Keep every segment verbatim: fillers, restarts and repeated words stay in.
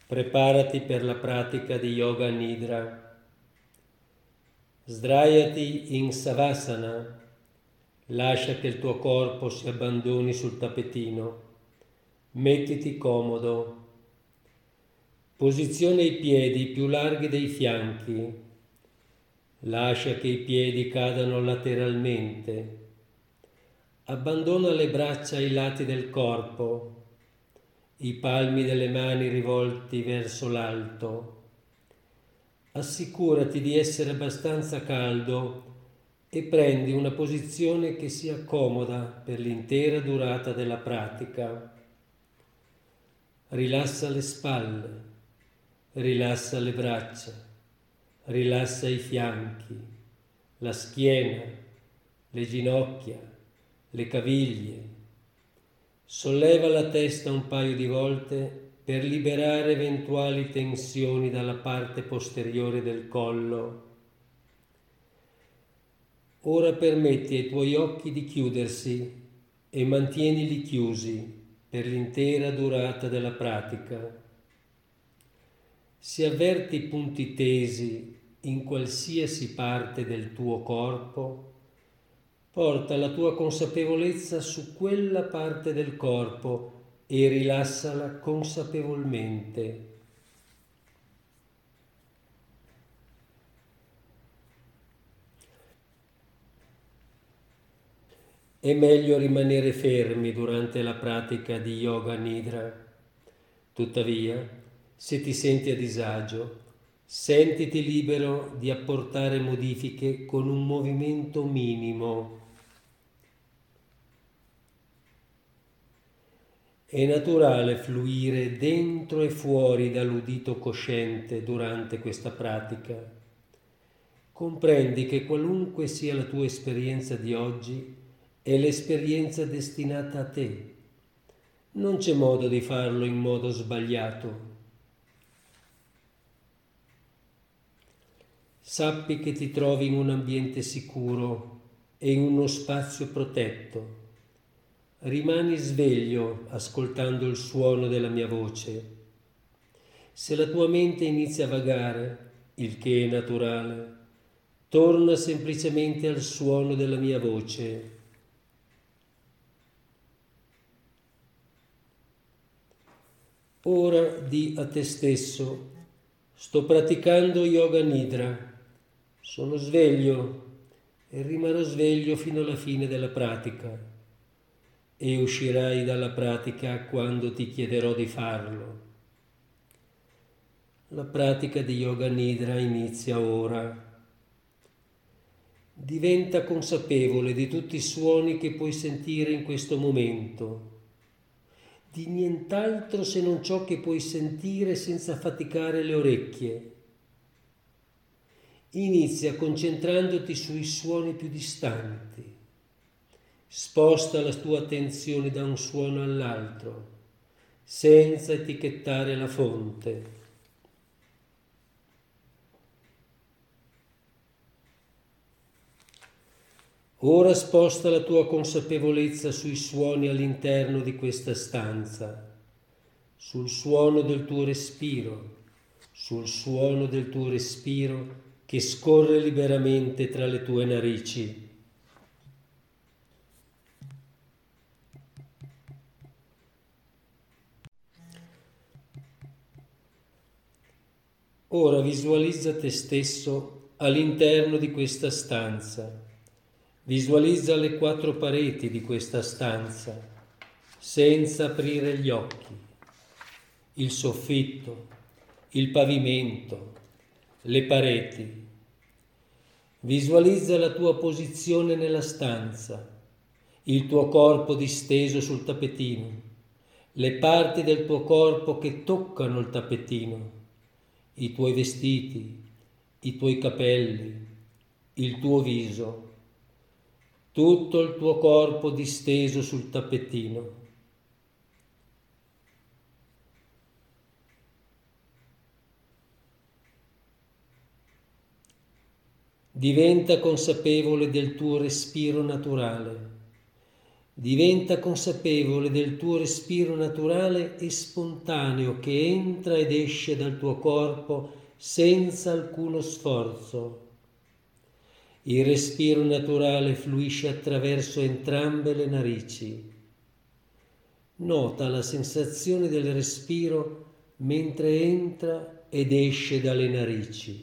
Preparati per la pratica di Yoga Nidra. Sdraiati in Savasana, lascia che il tuo corpo si abbandoni sul tappetino. Mettiti comodo. Posiziona i piedi più larghi dei fianchi. Lascia che i piedi cadano lateralmente. Abbandona le braccia ai lati del corpo, i palmi delle mani rivolti verso l'alto. Assicurati di essere abbastanza caldo e prendi una posizione che sia comoda per l'intera durata della pratica. Rilassa le spalle, rilassa le braccia, rilassa i fianchi, la schiena, le ginocchia, le caviglie. Solleva la testa un paio di volte per liberare eventuali tensioni dalla parte posteriore del collo. Ora permetti ai tuoi occhi di chiudersi e mantienili chiusi per l'intera durata della pratica. Se avverti punti tesi in qualsiasi parte del tuo corpo, porta la tua consapevolezza su quella parte del corpo e rilassala consapevolmente. È meglio rimanere fermi durante la pratica di Yoga Nidra. Tuttavia, se ti senti a disagio, sentiti libero di apportare modifiche con un movimento minimo. È naturale fluire dentro e fuori dall'udito cosciente durante questa pratica. Comprendi che qualunque sia la tua esperienza di oggi, è l'esperienza destinata a te. Non c'è modo di farlo in modo sbagliato. Sappi che ti trovi in un ambiente sicuro e in uno spazio protetto. Rimani sveglio ascoltando il suono della mia voce. Se la tua mente inizia a vagare, il che è naturale, torna semplicemente al suono della mia voce. Ora di a te stesso: sto praticando Yoga Nidra, sono sveglio e rimarrò sveglio fino alla fine della pratica. E uscirai dalla pratica quando ti chiederò di farlo. La pratica di Yoga Nidra inizia ora. Diventa consapevole di tutti i suoni che puoi sentire in questo momento, di nient'altro se non ciò che puoi sentire senza faticare le orecchie. Inizia concentrandoti sui suoni più distanti. Sposta la tua attenzione da un suono all'altro, senza etichettare la fonte. Ora sposta la tua consapevolezza sui suoni all'interno di questa stanza, sul suono del tuo respiro, sul suono del tuo respiro che scorre liberamente tra le tue narici. Ora visualizza te stesso all'interno di questa stanza. Visualizza le quattro pareti di questa stanza, senza aprire gli occhi. Il soffitto, il pavimento, le pareti. Visualizza la tua posizione nella stanza, il tuo corpo disteso sul tappetino, le parti del tuo corpo che toccano il tappetino, i tuoi vestiti, i tuoi capelli, il tuo viso, tutto il tuo corpo disteso sul tappetino. Diventa consapevole del tuo respiro naturale. Diventa consapevole del tuo respiro naturale e spontaneo che entra ed esce dal tuo corpo senza alcuno sforzo. Il respiro naturale fluisce attraverso entrambe le narici. Nota la sensazione del respiro mentre entra ed esce dalle narici.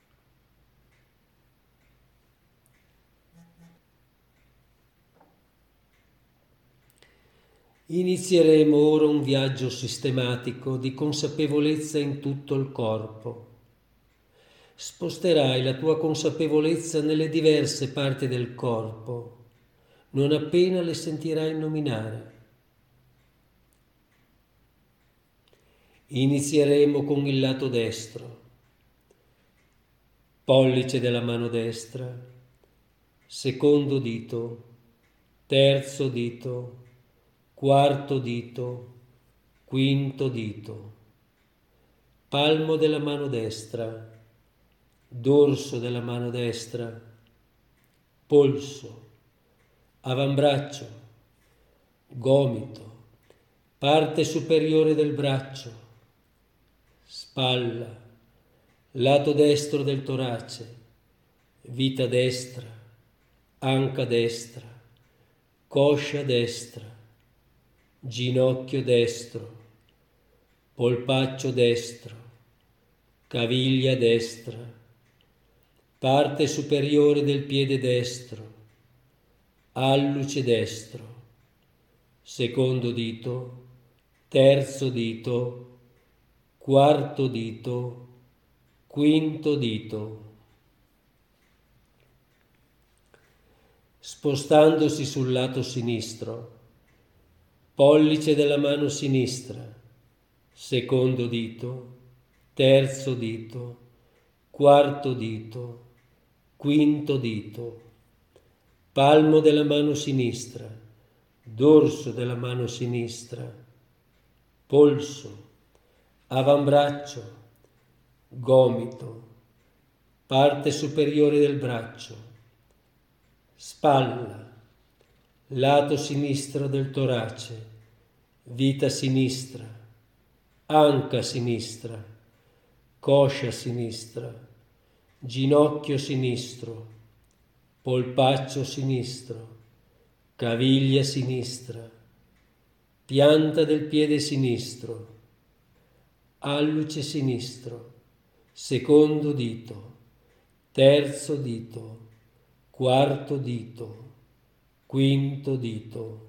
Inizieremo ora un viaggio sistematico di consapevolezza in tutto il corpo. Sposterai la tua consapevolezza nelle diverse parti del corpo, non appena le sentirai nominare. Inizieremo con il lato destro, pollice della mano destra, secondo dito, terzo dito, quarto dito, quinto dito, palmo della mano destra, dorso della mano destra, polso, avambraccio, gomito, parte superiore del braccio, spalla, lato destro del torace, vita destra, anca destra, coscia destra, ginocchio destro, polpaccio destro, caviglia destra, parte superiore del piede destro, alluce destro, secondo dito, terzo dito, quarto dito, quinto dito. Spostandosi sul lato sinistro, pollice della mano sinistra, secondo dito, terzo dito, quarto dito, quinto dito, palmo della mano sinistra, dorso della mano sinistra, polso, avambraccio, gomito, parte superiore del braccio, spalla, lato sinistro del torace, vita sinistra, anca sinistra, coscia sinistra, ginocchio sinistro, polpaccio sinistro, caviglia sinistra, pianta del piede sinistro, alluce sinistro, secondo dito, terzo dito, quarto dito, quinto dito.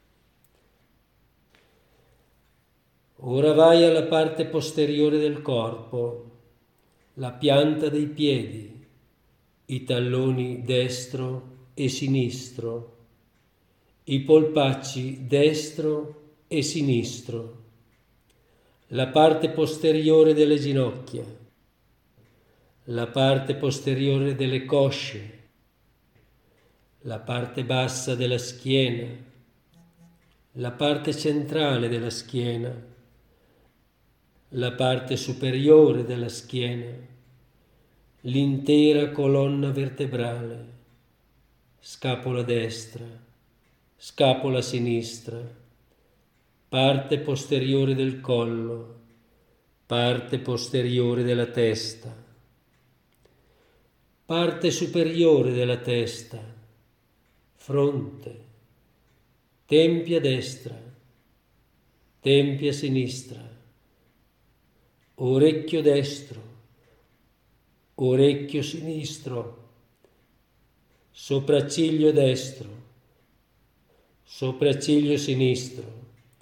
Ora vai alla parte posteriore del corpo, la pianta dei piedi, i talloni destro e sinistro, i polpacci destro e sinistro, la parte posteriore delle ginocchia, la parte posteriore delle cosce, la parte bassa della schiena, la parte centrale della schiena, la parte superiore della schiena, l'intera colonna vertebrale, scapola destra, scapola sinistra, parte posteriore del collo, parte posteriore della testa, parte superiore della testa, fronte, tempia destra, tempia sinistra, orecchio destro, orecchio sinistro, sopracciglio destro, sopracciglio sinistro,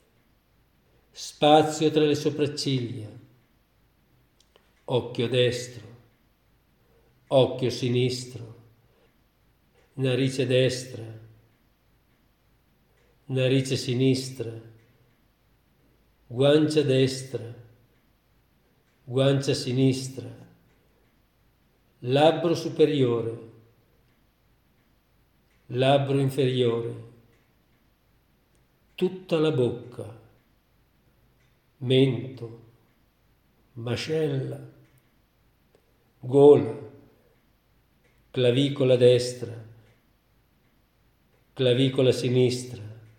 spazio tra le sopracciglia, occhio destro, occhio sinistro, narice destra, narice sinistra, guancia destra, guancia sinistra, labbro superiore, labbro inferiore, tutta la bocca, mento, mascella, gola, clavicola destra, clavicola sinistra,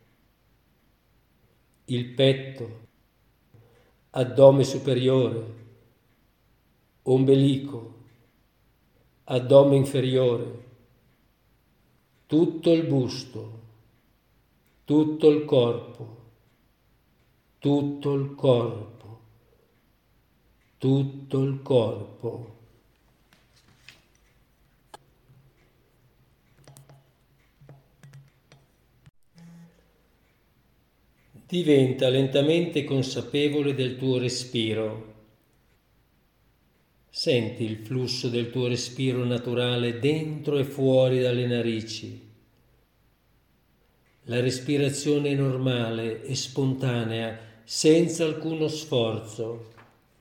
il petto, addome superiore, ombelico, addome inferiore, tutto il busto, tutto il corpo, tutto il corpo, tutto il corpo. Diventa lentamente consapevole del tuo respiro. Senti il flusso del tuo respiro naturale dentro e fuori dalle narici. La respirazione normale e spontanea, senza alcuno sforzo.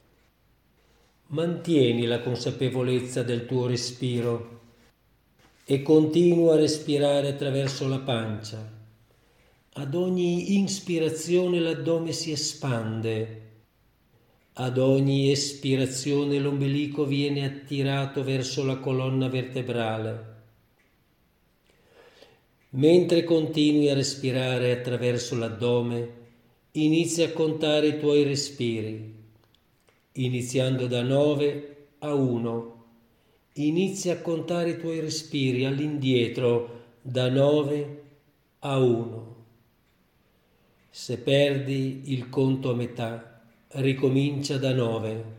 Mantieni la consapevolezza del tuo respiro e continua a respirare attraverso la pancia. Ad ogni inspirazione l'addome si espande. Ad ogni espirazione l'ombelico viene attirato verso la colonna vertebrale. Mentre continui a respirare attraverso l'addome, inizia a contare i tuoi respiri, iniziando da nove a uno. Inizia a contare i tuoi respiri all'indietro da nove a uno. Se perdi il conto a metà, ricomincia da nove.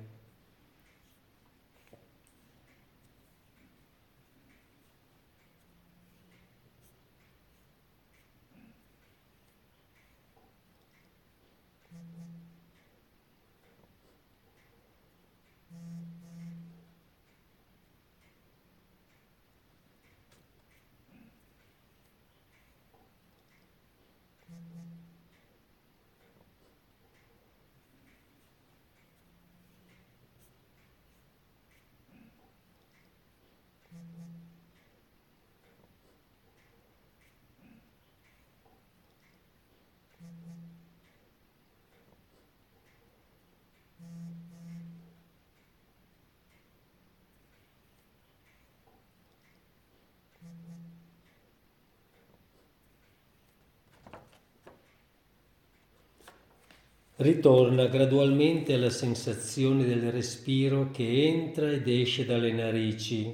Ritorna gradualmente alla sensazione del respiro che entra ed esce dalle narici,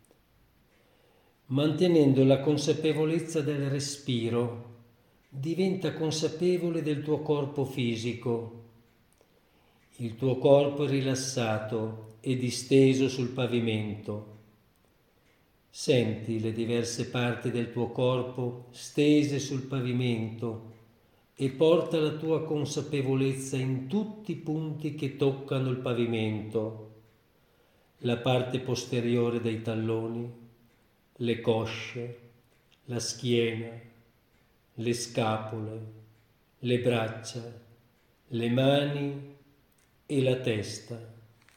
mantenendo la consapevolezza del respiro. Diventa consapevole del tuo corpo fisico. Il tuo corpo è rilassato e disteso sul pavimento. Senti le diverse parti del tuo corpo stese sul pavimento e porta la tua consapevolezza in tutti i punti che toccano il pavimento, la parte posteriore dei talloni, le cosce, la schiena, le scapole, le braccia, le mani e la testa.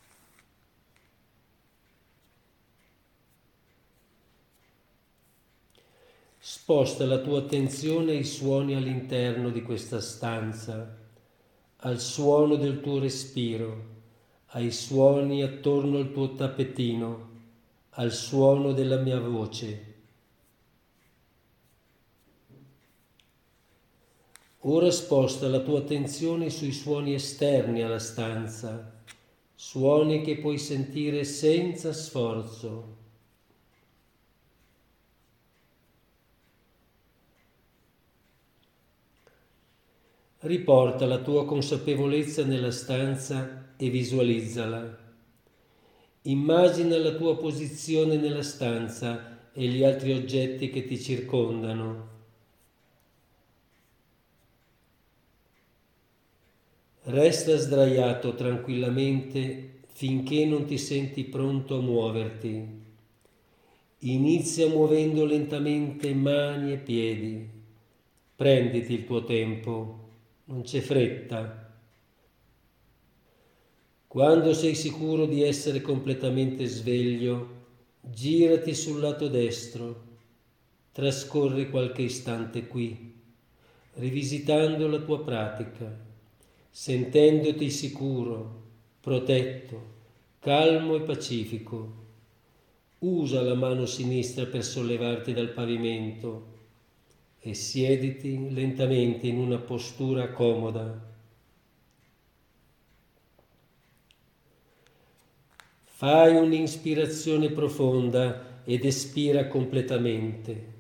Sposta la tua attenzione ai suoni all'interno di questa stanza, al suono del tuo respiro, ai suoni attorno al tuo tappetino, al suono della mia voce. Ora sposta la tua attenzione sui suoni esterni alla stanza, suoni che puoi sentire senza sforzo. Riporta la tua consapevolezza nella stanza e visualizzala. Immagina la tua posizione nella stanza e gli altri oggetti che ti circondano. Resta sdraiato tranquillamente finché non ti senti pronto a muoverti. Inizia muovendo lentamente mani e piedi. Prenditi il tuo tempo. Non c'è fretta. Quando sei sicuro di essere completamente sveglio, girati sul lato destro, trascorri qualche istante qui, rivisitando la tua pratica, sentendoti sicuro, protetto, calmo e pacifico. Usa la mano sinistra per sollevarti dal pavimento. e siediti lentamente in una postura comoda. Fai un'inspirazione profonda ed espira completamente.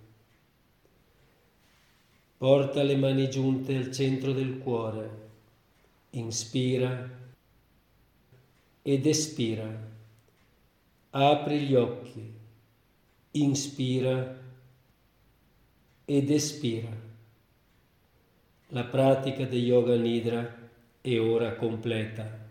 Porta le mani giunte al centro del cuore. Inspira ed espira. Apri gli occhi. Inspira ed espira. La pratica di Yoga Nidra è ora completa.